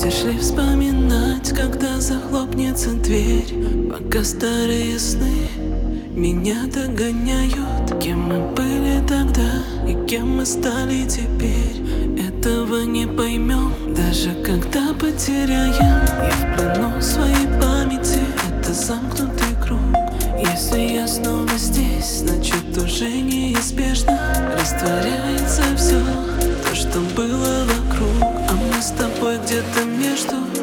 Будешь ли вспоминать, когда захлопнется дверь? Пока старые сны меня догоняют. Кем мы были тогда и кем мы стали теперь? Этого не поймем, даже когда потеряем. Я в плену своей памяти, это замкнутый круг. Если я снова здесь, значит уже неизбежно растворяется все, то, что было вокруг. А мы с тобой где-то между.